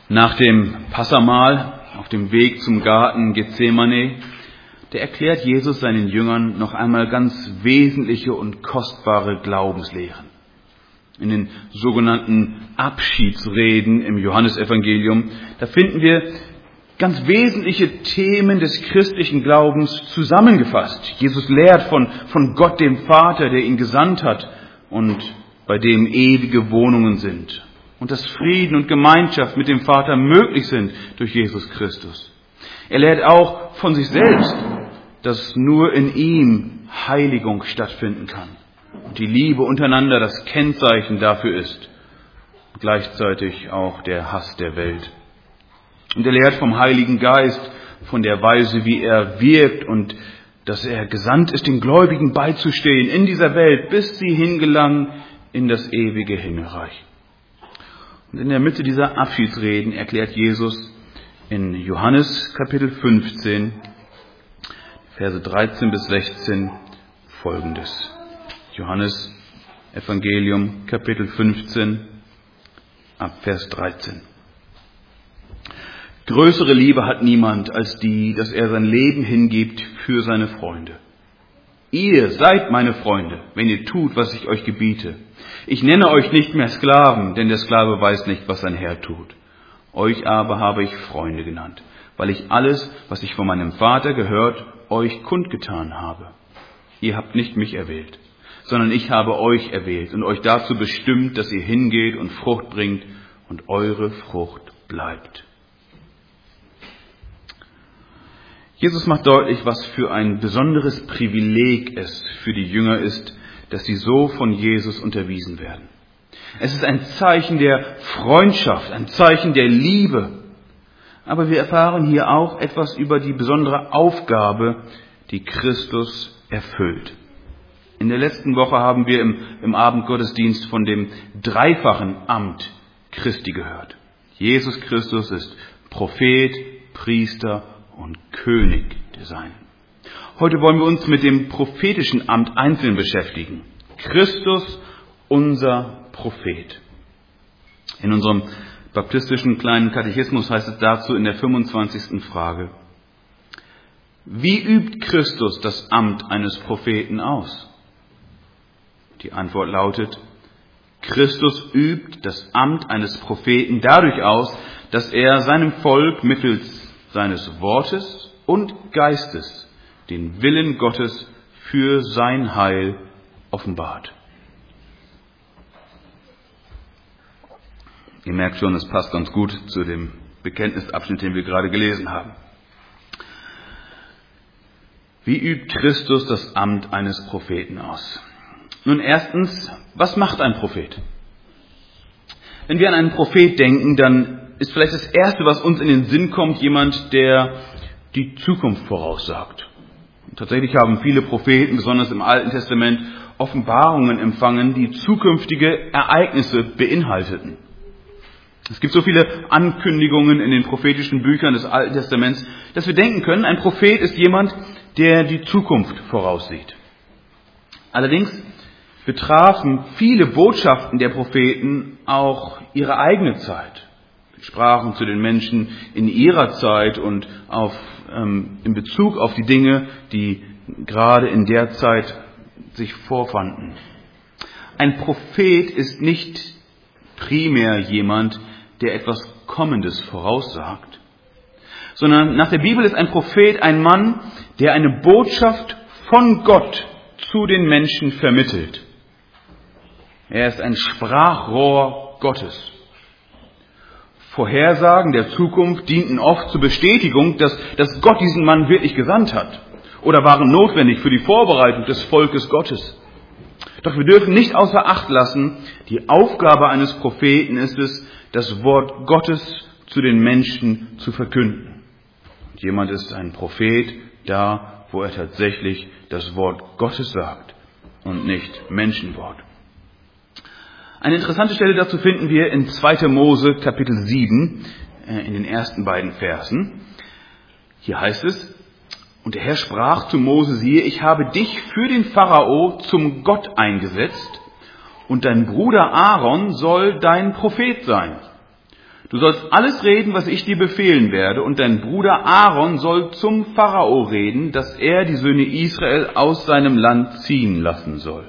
Nach dem Passamahl auf dem Weg zum Garten Gethsemane, da erklärt Jesus seinen Jüngern noch einmal ganz wesentliche und kostbare Glaubenslehren. In den sogenannten Abschiedsreden im Johannesevangelium, da finden wir ganz wesentliche Themen des christlichen Glaubens zusammengefasst. Jesus lehrt von Gott, dem Vater, der ihn gesandt hat und bei dem ewige Wohnungen sind. Und dass Frieden und Gemeinschaft mit dem Vater möglich sind durch Jesus Christus. Er lehrt auch von sich selbst, dass nur in ihm Heiligung stattfinden kann. Und die Liebe untereinander das Kennzeichen dafür ist. Gleichzeitig auch der Hass der Welt. Und er lehrt vom Heiligen Geist, von der Weise, wie er wirkt und dass er gesandt ist, den Gläubigen beizustehen in dieser Welt, bis sie hingelangen in das ewige Himmelreich. Und in der Mitte dieser Abschiedsreden erklärt Jesus in Johannes Kapitel 15, Verse 13 bis 16 Folgendes. Johannes Evangelium Kapitel 15 ab Vers 13. Größere Liebe hat niemand als die, dass er sein Leben hingibt für seine Freunde. Ihr seid meine Freunde, wenn ihr tut, was ich euch gebiete. Ich nenne euch nicht mehr Sklaven, denn der Sklave weiß nicht, was sein Herr tut. Euch aber habe ich Freunde genannt, weil ich alles, was ich von meinem Vater gehört, euch kundgetan habe. Ihr habt nicht mich erwählt, sondern ich habe euch erwählt und euch dazu bestimmt, dass ihr hingeht und Frucht bringt und eure Frucht bleibt. Jesus macht deutlich, was für ein besonderes Privileg es für die Jünger ist, dass sie so von Jesus unterwiesen werden. Es ist ein Zeichen der Freundschaft, ein Zeichen der Liebe. Aber wir erfahren hier auch etwas über die besondere Aufgabe, die Christus erfüllt. In der letzten Woche haben wir im Abendgottesdienst von dem dreifachen Amt Christi gehört. Jesus Christus ist Prophet, Priester und König der Seinen. Heute wollen wir uns mit dem prophetischen Amt einzeln beschäftigen. Christus, unser Prophet. In unserem baptistischen kleinen Katechismus heißt es dazu in der 25. Frage: Wie übt Christus das Amt eines Propheten aus? Die Antwort lautet: Christus übt das Amt eines Propheten dadurch aus, dass er seinem Volk mittels seines Wortes und Geistes den Willen Gottes für sein Heil offenbart. Ihr merkt schon, es passt ganz gut zu dem Bekenntnisabschnitt, den wir gerade gelesen haben. Wie übt Christus das Amt eines Propheten aus? Nun erstens, was macht ein Prophet? Wenn wir an einen Prophet denken, dann ist vielleicht das Erste, was uns in den Sinn kommt, jemand, der die Zukunft voraussagt. Und tatsächlich haben viele Propheten, besonders im Alten Testament, Offenbarungen empfangen, die zukünftige Ereignisse beinhalteten. Es gibt so viele Ankündigungen in den prophetischen Büchern des Alten Testaments, dass wir denken können, ein Prophet ist jemand, der die Zukunft voraussieht. Allerdings betrafen viele Botschaften der Propheten auch ihre eigene Zeit. Sie sprachen zu den Menschen in ihrer Zeit und in Bezug auf die Dinge, die gerade in der Zeit sich vorfanden. Ein Prophet ist nicht primär jemand, der etwas Kommendes voraussagt, sondern nach der Bibel ist ein Prophet ein Mann, der eine Botschaft von Gott zu den Menschen vermittelt. Er ist ein Sprachrohr Gottes. Vorhersagen der Zukunft dienten oft zur Bestätigung, dass Gott diesen Mann wirklich gesandt hat oder waren notwendig für die Vorbereitung des Volkes Gottes. Doch wir dürfen nicht außer Acht lassen, die Aufgabe eines Propheten ist es, das Wort Gottes zu den Menschen zu verkünden. Und jemand ist ein Prophet da, wo er tatsächlich das Wort Gottes sagt und nicht Menschenwort. Eine interessante Stelle dazu finden wir in 2. Mose Kapitel 7 in den ersten beiden Versen. Hier heißt es: Und der Herr sprach zu Mose, siehe, ich habe dich für den Pharao zum Gott eingesetzt und dein Bruder Aaron soll dein Prophet sein. Du sollst alles reden, was ich dir befehlen werde, und dein Bruder Aaron soll zum Pharao reden, dass er die Söhne Israel aus seinem Land ziehen lassen soll.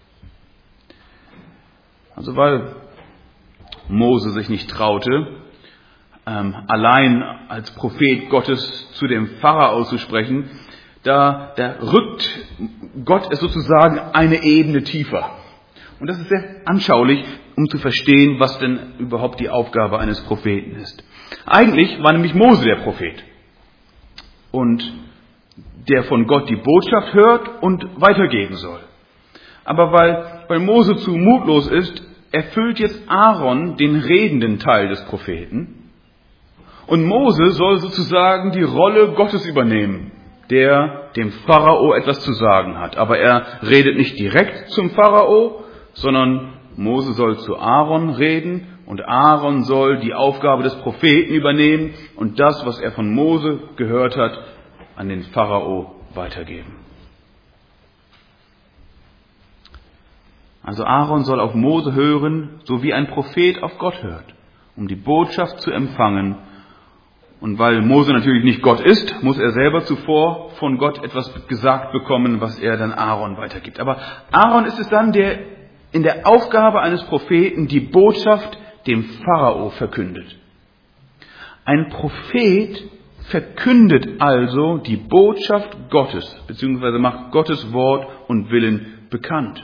Also weil Mose sich nicht traute, allein als Prophet Gottes zu dem Pharao zu sprechen, da rückt Gott es sozusagen eine Ebene tiefer. Und das ist sehr anschaulich, um zu verstehen, was denn überhaupt die Aufgabe eines Propheten ist. Eigentlich war nämlich Mose der Prophet. Und der von Gott die Botschaft hört und weitergeben soll. Aber weil Mose zu mutlos ist, erfüllt jetzt Aaron den redenden Teil des Propheten. Und Mose soll sozusagen die Rolle Gottes übernehmen, der dem Pharao etwas zu sagen hat. Aber er redet nicht direkt zum Pharao, sondern Mose soll zu Aaron reden und Aaron soll die Aufgabe des Propheten übernehmen und das, was er von Mose gehört hat, an den Pharao weitergeben. Also Aaron soll auf Mose hören, so wie ein Prophet auf Gott hört, um die Botschaft zu empfangen. Und weil Mose natürlich nicht Gott ist, muss er selber zuvor von Gott etwas gesagt bekommen, was er dann Aaron weitergibt. Aber Aaron ist es dann, der in der Aufgabe eines Propheten die Botschaft dem Pharao verkündet. Ein Prophet verkündet also die Botschaft Gottes, beziehungsweise macht Gottes Wort und Willen bekannt.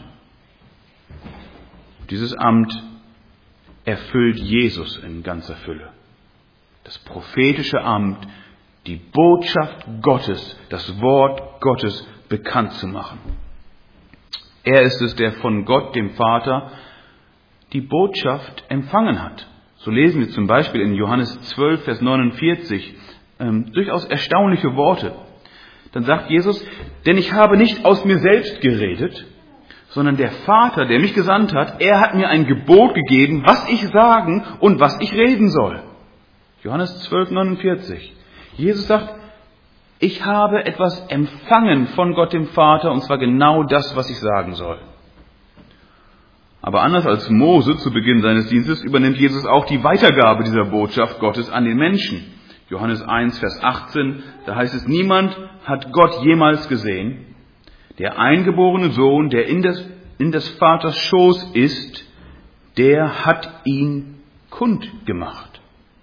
Dieses Amt erfüllt Jesus in ganzer Fülle. Das prophetische Amt, die Botschaft Gottes, das Wort Gottes bekannt zu machen. Er ist es, der von Gott, dem Vater, die Botschaft empfangen hat. So lesen wir zum Beispiel in Johannes 12, Vers 49, durchaus erstaunliche Worte. Dann sagt Jesus, denn ich habe nicht aus mir selbst geredet, sondern der Vater, der mich gesandt hat, er hat mir ein Gebot gegeben, was ich sagen und was ich reden soll. Johannes 12, 49. Jesus sagt, ich habe etwas empfangen von Gott dem Vater, und zwar genau das, was ich sagen soll. Aber anders als Mose zu Beginn seines Dienstes übernimmt Jesus auch die Weitergabe dieser Botschaft Gottes an den Menschen. Johannes 1, Vers 18, da heißt es, niemand hat Gott jemals gesehen. Der eingeborene Sohn, der in des Vaters Schoß ist, der hat ihn kundgemacht.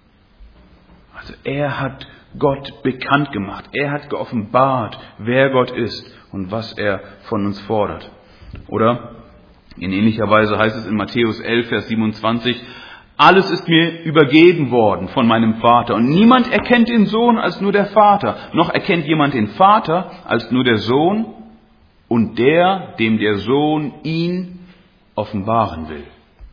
Also er hat Gott bekannt gemacht. Er hat geoffenbart, wer Gott ist und was er von uns fordert. Oder in ähnlicher Weise heißt es in Matthäus 11, Vers 27, alles ist mir übergeben worden von meinem Vater und niemand erkennt den Sohn als nur der Vater, noch erkennt jemand den Vater als nur der Sohn und der, dem der Sohn ihn offenbaren will.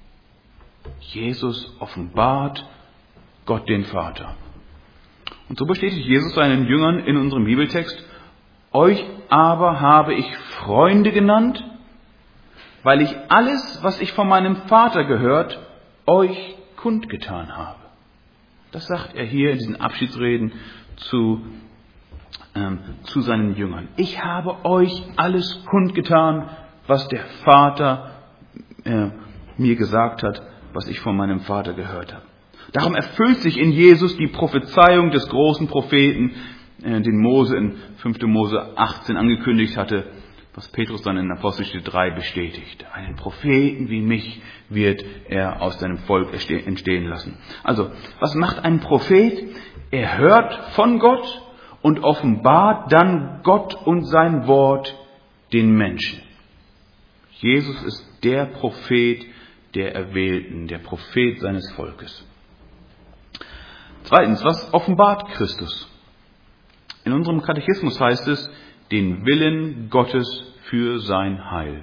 Jesus offenbart Gott den Vater. Und so bestätigt Jesus seinen Jüngern in unserem Bibeltext, euch aber habe ich Freunde genannt, weil ich alles, was ich von meinem Vater gehört, euch kundgetan habe. Das sagt er hier in diesen Abschiedsreden zu seinen Jüngern. Ich habe euch alles kundgetan, was der Vater mir gesagt hat, was ich von meinem Vater gehört habe. Darum erfüllt sich in Jesus die Prophezeiung des großen Propheten, den Mose in 5. Mose 18 angekündigt hatte, was Petrus dann in Apostelgeschichte 3 bestätigt. Einen Propheten wie mich wird er aus seinem Volk entstehen lassen. Also, was macht ein Prophet? Er hört von Gott und offenbart dann Gott und sein Wort den Menschen. Jesus ist der Prophet der Erwählten, der Prophet seines Volkes. Zweitens, was offenbart Christus? In unserem Katechismus heißt es, den Willen Gottes für sein Heil.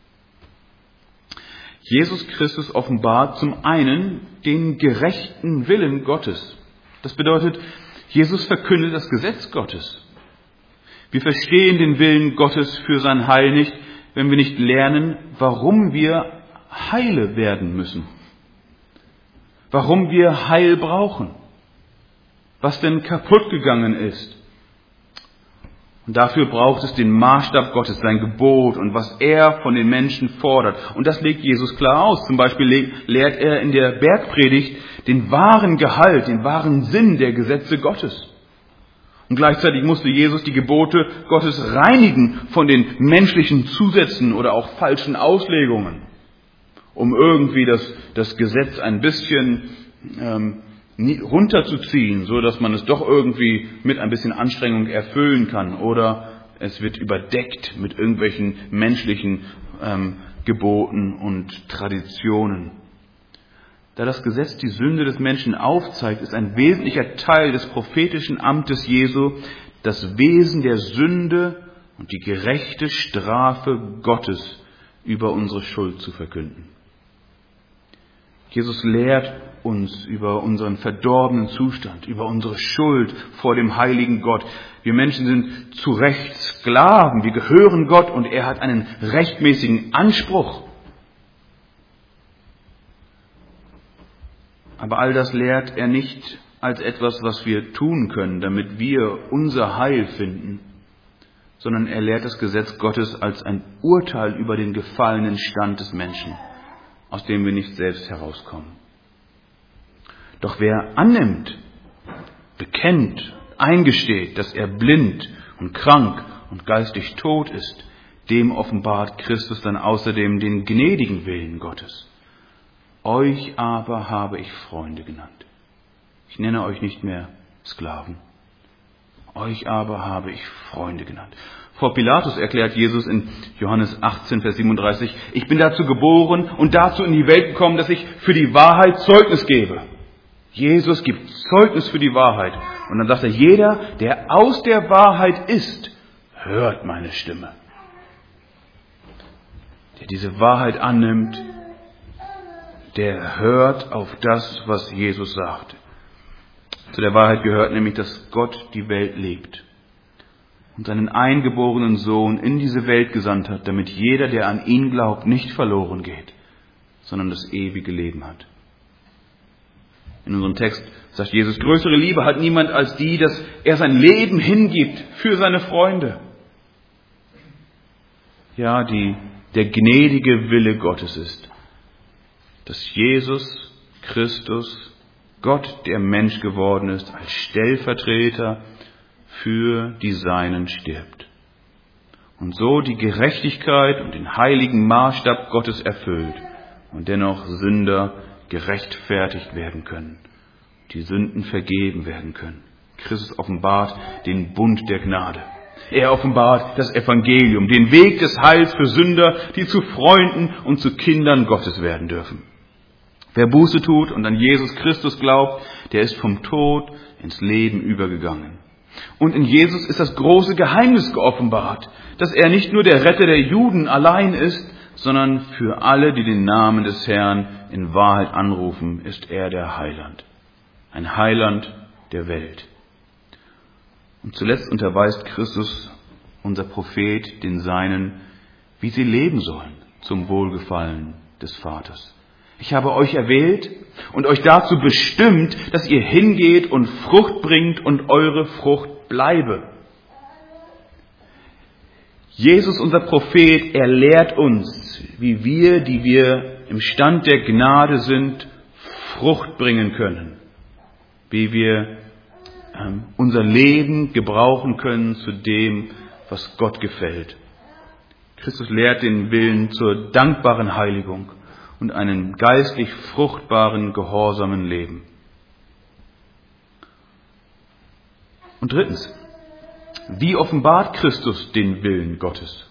Jesus Christus offenbart zum einen den gerechten Willen Gottes. Das bedeutet, Jesus verkündet das Gesetz Gottes. Wir verstehen den Willen Gottes für sein Heil nicht, wenn wir nicht lernen, warum wir heile werden müssen. Warum wir Heil brauchen. Was denn kaputt gegangen ist. Und dafür braucht es den Maßstab Gottes, sein Gebot und was er von den Menschen fordert. Und das legt Jesus klar aus. Zum Beispiel lehrt er in der Bergpredigt den wahren Gehalt, den wahren Sinn der Gesetze Gottes. Und gleichzeitig musste Jesus die Gebote Gottes reinigen von den menschlichen Zusätzen oder auch falschen Auslegungen, um irgendwie das Gesetz ein bisschen runterzuziehen, so dass man es doch irgendwie mit ein bisschen Anstrengung erfüllen kann, oder es wird überdeckt mit irgendwelchen menschlichen Geboten und Traditionen. Da das Gesetz die Sünde des Menschen aufzeigt, ist ein wesentlicher Teil des prophetischen Amtes Jesu das Wesen der Sünde und die gerechte Strafe Gottes über unsere Schuld zu verkünden. Jesus lehrt uns über unseren verdorbenen Zustand, über unsere Schuld vor dem heiligen Gott. Wir Menschen sind zu Recht Sklaven, wir gehören Gott und er hat einen rechtmäßigen Anspruch. Aber all das lehrt er nicht als etwas, was wir tun können, damit wir unser Heil finden, sondern er lehrt das Gesetz Gottes als ein Urteil über den gefallenen Stand des Menschen, aus dem wir nicht selbst herauskommen. Doch wer annimmt, bekennt, eingesteht, dass er blind und krank und geistig tot ist, dem offenbart Christus dann außerdem den gnädigen Willen Gottes. Euch aber habe ich Freunde genannt. Ich nenne euch nicht mehr Sklaven. Euch aber habe ich Freunde genannt. Vor Pilatus erklärt Jesus in Johannes 18, Vers 37, ich bin dazu geboren und dazu in die Welt gekommen, dass ich für die Wahrheit Zeugnis gebe. Jesus gibt Zeugnis für die Wahrheit. Und dann sagt er, jeder, der aus der Wahrheit ist, hört meine Stimme. Der diese Wahrheit annimmt, der hört auf das, was Jesus sagt. Zu der Wahrheit gehört nämlich, dass Gott die Welt liebt und seinen eingeborenen Sohn in diese Welt gesandt hat, damit jeder, der an ihn glaubt, nicht verloren geht, sondern das ewige Leben hat. In unserem Text sagt Jesus, größere Liebe hat niemand als die, dass er sein Leben hingibt für seine Freunde. Ja, der gnädige Wille Gottes ist, dass Jesus Christus, Gott, der Mensch geworden ist, als Stellvertreter für die Seinen stirbt. Und so die Gerechtigkeit und den heiligen Maßstab Gottes erfüllt und dennoch Sünder gerechtfertigt werden können, die Sünden vergeben werden können. Christus offenbart den Bund der Gnade. Er offenbart das Evangelium, den Weg des Heils für Sünder, die zu Freunden und zu Kindern Gottes werden dürfen. Wer Buße tut und an Jesus Christus glaubt, der ist vom Tod ins Leben übergegangen. Und in Jesus ist das große Geheimnis geoffenbart, dass er nicht nur der Retter der Juden allein ist, sondern für alle, die den Namen des Herrn in Wahrheit anrufen, ist er der Heiland. Ein Heiland der Welt. Und zuletzt unterweist Christus, unser Prophet, den Seinen, wie sie leben sollen zum Wohlgefallen des Vaters. Ich habe euch erwählt und euch dazu bestimmt, dass ihr hingeht und Frucht bringt und eure Frucht bleibe. Jesus, unser Prophet, er lehrt uns, wie wir, die wir im Stand der Gnade sind, Frucht bringen können. Wie wir unser Leben gebrauchen können zu dem, was Gott gefällt. Christus lehrt den Willen zur dankbaren Heiligung und einen geistlich fruchtbaren, gehorsamen Leben. Und drittens, wie offenbart Christus den Willen Gottes?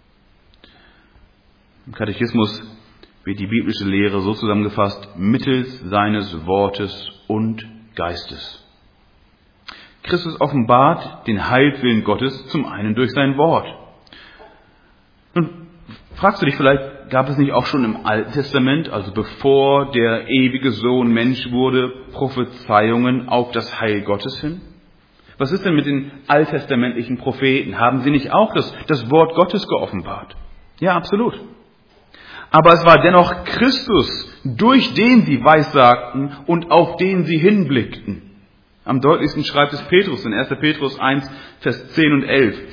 Im Katechismus wird die biblische Lehre so zusammengefasst, mittels seines Wortes und Geistes. Christus offenbart den Heilswillen Gottes zum einen durch sein Wort. Nun fragst du dich vielleicht, gab es nicht auch schon im Alten Testament, also bevor der ewige Sohn Mensch wurde, Prophezeiungen auf das Heil Gottes hin? Was ist denn mit den alttestamentlichen Propheten? Haben sie nicht auch das Wort Gottes geoffenbart? Ja, absolut. Aber es war dennoch Christus, durch den sie weissagten und auf den sie hinblickten. Am deutlichsten schreibt es Petrus in 1. Petrus 1, Vers 10 und 11.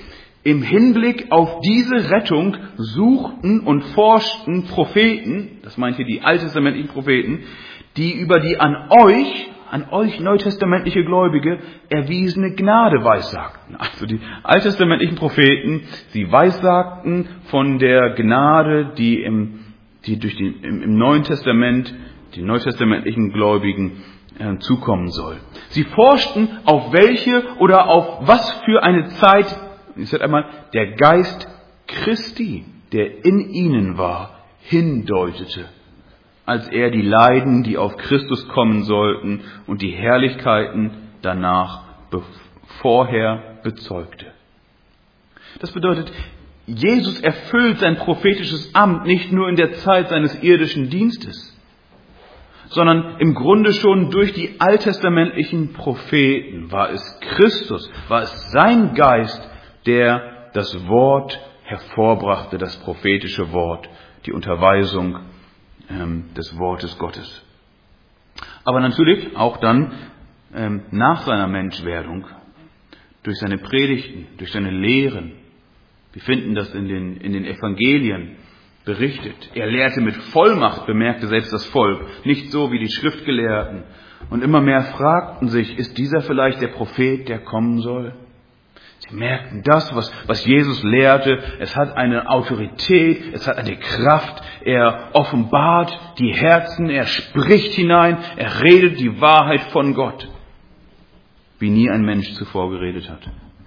Im Hinblick auf diese Rettung suchten und forschten Propheten, das meint hier die alttestamentlichen Propheten, die über die an euch neutestamentliche Gläubige, erwiesene Gnade weissagten. Also die alttestamentlichen Propheten, sie weissagten von der Gnade, die im Neuen Testament, den neutestamentlichen Gläubigen zukommen soll. Sie forschten, auf welche oder auf was für eine Zeit, ich sage einmal, der Geist Christi, der in ihnen war, hindeutete, als er die Leiden, die auf Christus kommen sollten, und die Herrlichkeiten danach vorher bezeugte. Das bedeutet, Jesus erfüllt sein prophetisches Amt nicht nur in der Zeit seines irdischen Dienstes, sondern im Grunde schon durch die alttestamentlichen Propheten war es Christus, war es sein Geist, der das Wort hervorbrachte, das prophetische Wort, die Unterweisung des Wortes Gottes. Aber natürlich auch dann nach seiner Menschwerdung, durch seine Predigten, durch seine Lehren. Wir finden das in den Evangelien berichtet. Er lehrte mit Vollmacht, bemerkte selbst das Volk, nicht so wie die Schriftgelehrten. Und immer mehr fragten sich, ist dieser vielleicht der Prophet, der kommen soll? Sie merkten das, was Jesus lehrte, es hat eine Autorität, es hat eine Kraft, er offenbart die Herzen, er spricht hinein, er redet die Wahrheit von Gott, wie nie ein Mensch zuvor geredet hat.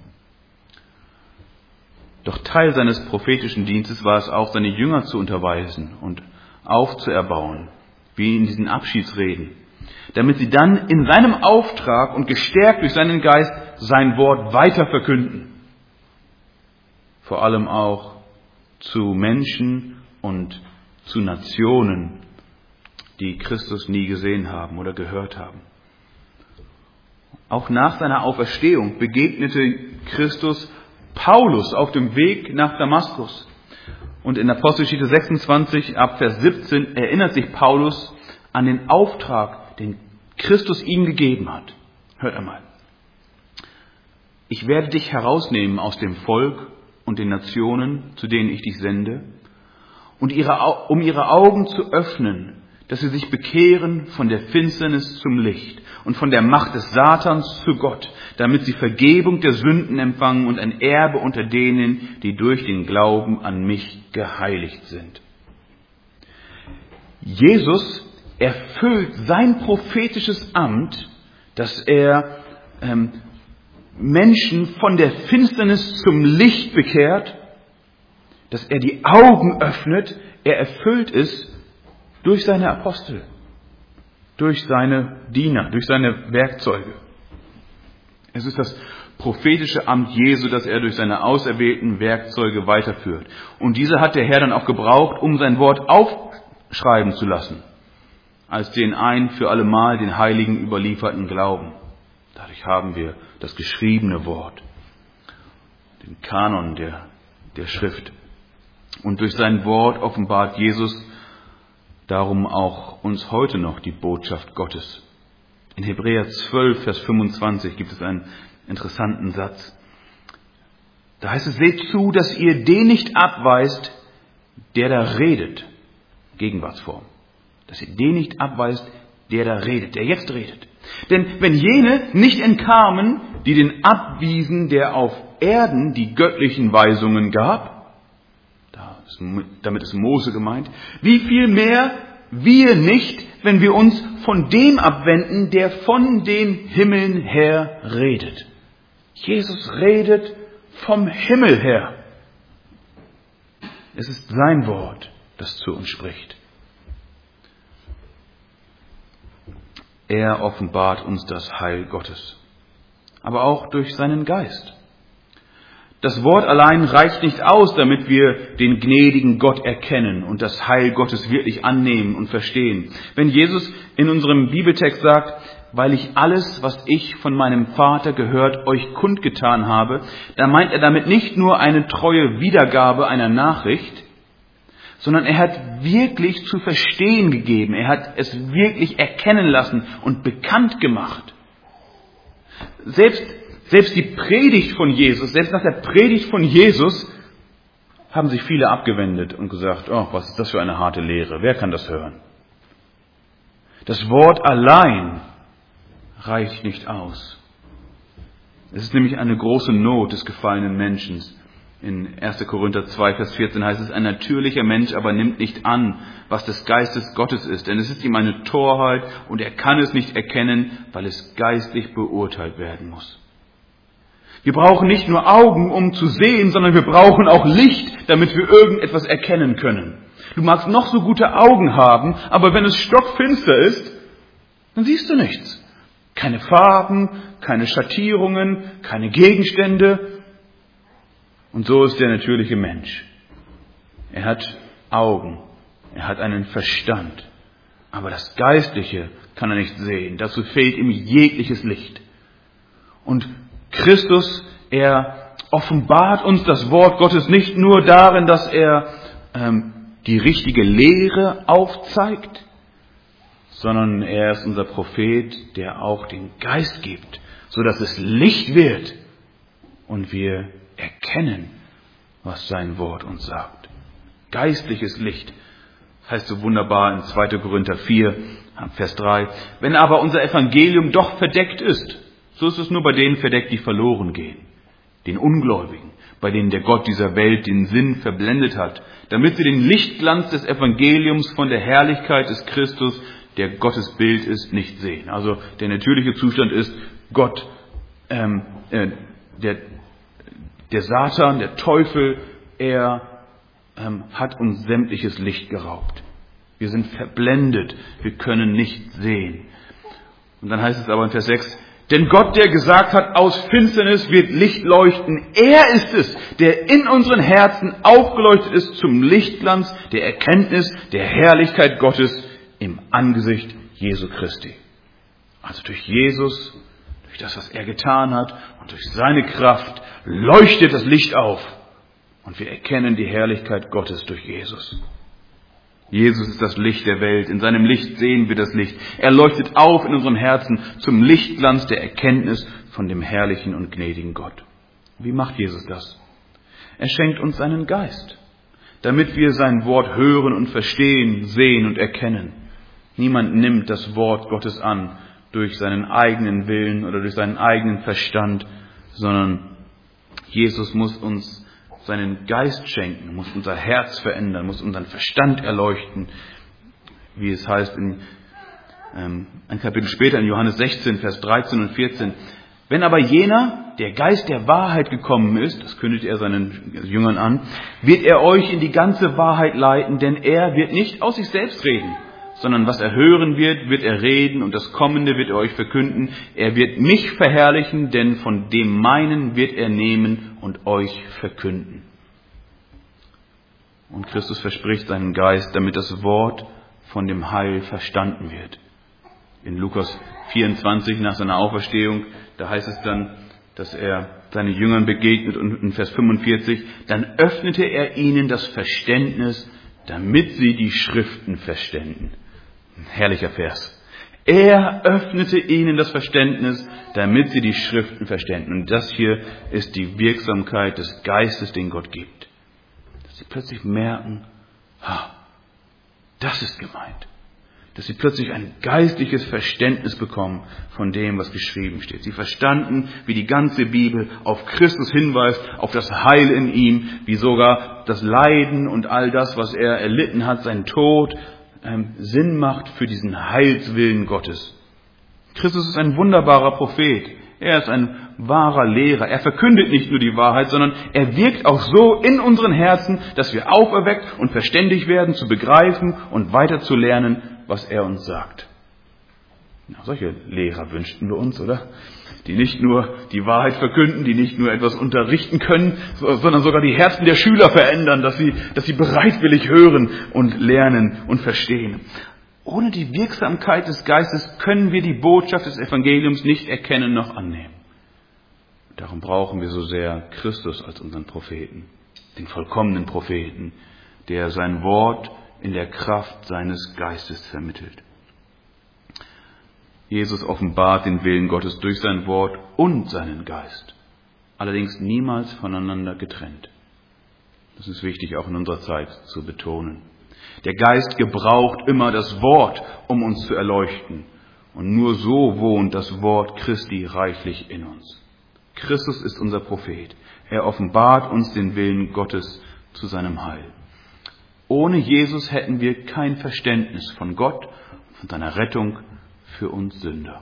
Doch Teil seines prophetischen Dienstes war es auch, seine Jünger zu unterweisen und aufzuerbauen, wie in diesen Abschiedsreden, damit sie dann in seinem Auftrag und gestärkt durch seinen Geist sein Wort weiter verkünden. Vor allem auch zu Menschen und zu Nationen, die Christus nie gesehen haben oder gehört haben. Auch nach seiner Auferstehung begegnete Christus Paulus auf dem Weg nach Damaskus. Und in Apostelgeschichte 26 ab Vers 17 erinnert sich Paulus an den Auftrag, den Christus ihm gegeben hat. Hört einmal. Ich werde dich herausnehmen aus dem Volk und den Nationen, zu denen ich dich sende, und um ihre Augen zu öffnen, dass sie sich bekehren von der Finsternis zum Licht und von der Macht des Satans zu Gott, damit sie Vergebung der Sünden empfangen und ein Erbe unter denen, die durch den Glauben an mich geheiligt sind. Jesus erfüllt sein prophetisches Amt, dass er Menschen von der Finsternis zum Licht bekehrt, dass er die Augen öffnet. Er erfüllt es durch seine Apostel, durch seine Diener, durch seine Werkzeuge. Es ist das prophetische Amt Jesu, das er durch seine auserwählten Werkzeuge weiterführt. Und diese hat der Herr dann auch gebraucht, um sein Wort aufschreiben zu lassen, als den ein für allemal den Heiligen überlieferten Glauben. Dadurch haben wir das geschriebene Wort, den Kanon der Schrift. Und durch sein Wort offenbart Jesus darum auch uns heute noch die Botschaft Gottes. In Hebräer 12, Vers 25 gibt es einen interessanten Satz. Da heißt es, seht zu, dass ihr den nicht abweist, der da redet. Gegenwartsform. Dass ihr den nicht abweist, der da redet, der jetzt redet. Denn wenn jene nicht entkamen, die den abwiesen, der auf Erden die göttlichen Weisungen gab, damit ist Mose gemeint, wie viel mehr wir nicht, wenn wir uns von dem abwenden, der von den Himmeln her redet. Jesus redet vom Himmel her. Es ist sein Wort, das zu uns spricht. Er offenbart uns das Heil Gottes, aber auch durch seinen Geist. Das Wort allein reicht nicht aus, damit wir den gnädigen Gott erkennen und das Heil Gottes wirklich annehmen und verstehen. Wenn Jesus in unserem Bibeltext sagt, weil ich alles, was ich von meinem Vater gehört, euch kundgetan habe, dann meint er damit nicht nur eine treue Wiedergabe einer Nachricht, sondern er hat wirklich zu verstehen gegeben. Er hat es wirklich erkennen lassen und bekannt gemacht. Selbst selbst die Predigt von Jesus, selbst nach der Predigt von Jesus haben sich viele abgewendet und gesagt, oh, was ist das für eine harte Lehre? Wer kann das hören? Das Wort allein reicht nicht aus. Es ist nämlich eine große Not des gefallenen Menschen. In 1. Korinther 2, Vers 14 heißt es, ein natürlicher Mensch aber nimmt nicht an, was des Geistes Gottes ist, denn es ist ihm eine Torheit und er kann es nicht erkennen, weil es geistlich beurteilt werden muss. Wir brauchen nicht nur Augen, um zu sehen, sondern wir brauchen auch Licht, damit wir irgendetwas erkennen können. Du magst noch so gute Augen haben, aber wenn es stockfinster ist, dann siehst du nichts. Keine Farben, keine Schattierungen, keine Gegenstände. Und so ist der natürliche Mensch. Er hat Augen, er hat einen Verstand, aber das Geistliche kann er nicht sehen. Dazu fehlt ihm jegliches Licht. Und Christus, er offenbart uns das Wort Gottes nicht nur darin, dass er die richtige Lehre aufzeigt, sondern er ist unser Prophet, der auch den Geist gibt, so dass es Licht wird und wir erkennen, was sein Wort uns sagt. Geistliches Licht heißt so wunderbar in 2. Korinther 4, Vers 3. Wenn aber unser Evangelium doch verdeckt ist, so ist es nur bei denen verdeckt, die verloren gehen, den Ungläubigen, bei denen der Gott dieser Welt den Sinn verblendet hat, damit sie den Lichtglanz des Evangeliums von der Herrlichkeit des Christus, der Gottes Bild ist, nicht sehen. Also der natürliche Zustand ist, Gott, der Satan, der Teufel, er hat uns sämtliches Licht geraubt. Wir sind verblendet, wir können nicht sehen. Und dann heißt es aber in Vers 6, denn Gott, der gesagt hat, aus Finsternis wird Licht leuchten, er ist es, der in unseren Herzen aufgeleuchtet ist zum Lichtglanz der Erkenntnis der Herrlichkeit Gottes im Angesicht Jesu Christi. Also durch Jesus, durch das, was er getan hat und durch seine Kraft leuchtet das Licht auf und wir erkennen die Herrlichkeit Gottes durch Jesus. Jesus ist das Licht der Welt. In seinem Licht sehen wir das Licht. Er leuchtet auf in unserem Herzen zum Lichtglanz der Erkenntnis von dem herrlichen und gnädigen Gott. Wie macht Jesus das? Er schenkt uns seinen Geist, damit wir sein Wort hören und verstehen, sehen und erkennen. Niemand nimmt das Wort Gottes an durch seinen eigenen Willen oder durch seinen eigenen Verstand, sondern Jesus muss uns seinen Geist schenken, muss unser Herz verändern, muss unseren Verstand erleuchten, wie es heißt ein Kapitel später in Johannes 16, Vers 13 und 14. Wenn aber jener, der Geist der Wahrheit gekommen ist, das kündigt er seinen Jüngern an, wird er euch in die ganze Wahrheit leiten, denn er wird nicht aus sich selbst reden, sondern was er hören wird, wird er reden und das Kommende wird er euch verkünden. Er wird mich verherrlichen, denn von dem meinen wird er nehmen und euch verkünden. Und Christus verspricht seinen Geist, damit das Wort von dem Heil verstanden wird. In Lukas 24 nach seiner Auferstehung, da heißt es dann, dass er seinen Jüngern begegnet und in Vers 45, dann öffnete er ihnen das Verständnis, damit sie die Schriften verständen. Ein herrlicher Vers. Er öffnete ihnen das Verständnis, damit sie die Schriften verständen. Und das hier ist die Wirksamkeit des Geistes, den Gott gibt. Dass sie plötzlich merken, das ist gemeint. Dass sie plötzlich ein geistliches Verständnis bekommen von dem, was geschrieben steht. Sie verstanden, wie die ganze Bibel auf Christus hinweist, auf das Heil in ihm, wie sogar das Leiden und all das, was er erlitten hat, sein Tod, Sinn macht für diesen Heilswillen Gottes. Christus ist ein wunderbarer Prophet. Er ist ein wahrer Lehrer. Er verkündet nicht nur die Wahrheit, sondern er wirkt auch so in unseren Herzen, dass wir auferweckt und verständig werden, zu begreifen und weiter zu lernen, was er uns sagt. Ja, solche Lehrer wünschten wir uns, oder? Die nicht nur die Wahrheit verkünden, die nicht nur etwas unterrichten können, sondern sogar die Herzen der Schüler verändern, dass sie bereitwillig hören und lernen und verstehen. Ohne die Wirksamkeit des Geistes können wir die Botschaft des Evangeliums nicht erkennen noch annehmen. Darum brauchen wir so sehr Christus als unseren Propheten, den vollkommenen Propheten, der sein Wort in der Kraft seines Geistes vermittelt. Jesus offenbart den Willen Gottes durch sein Wort und seinen Geist, allerdings niemals voneinander getrennt. Das ist wichtig, auch in unserer Zeit zu betonen. Der Geist gebraucht immer das Wort, um uns zu erleuchten. Und nur so wohnt das Wort Christi reichlich in uns. Christus ist unser Prophet. Er offenbart uns den Willen Gottes zu seinem Heil. Ohne Jesus hätten wir kein Verständnis von Gott, von seiner Rettung für uns Sünder.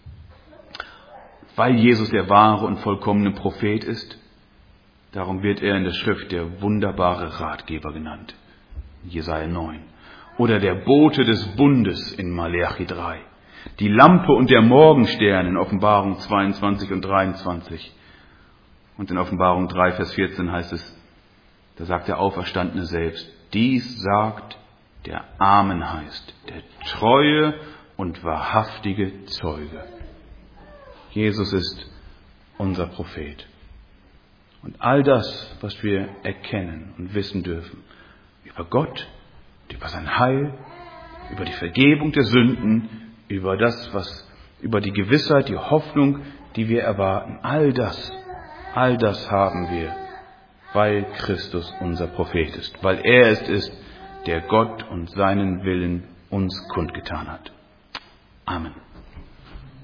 Weil Jesus der wahre und vollkommene Prophet ist, darum wird er in der Schrift der wunderbare Ratgeber genannt, in Jesaja 9. Oder der Bote des Bundes in Maleachi 3. Die Lampe und der Morgenstern in Offenbarung 22 und 23. Und in Offenbarung 3, Vers 14 heißt es, da sagt der Auferstandene selbst, dies sagt, der Amen heißt, der treue und wahrhaftige Zeuge. Jesus ist unser Prophet. Und all das, was wir erkennen und wissen dürfen, über Gott, über sein Heil, über die Vergebung der Sünden, über die Gewissheit, die Hoffnung, die wir erwarten, all das haben wir, weil Christus unser Prophet ist, weil er es ist, der Gott und seinen Willen uns kundgetan hat. Amen.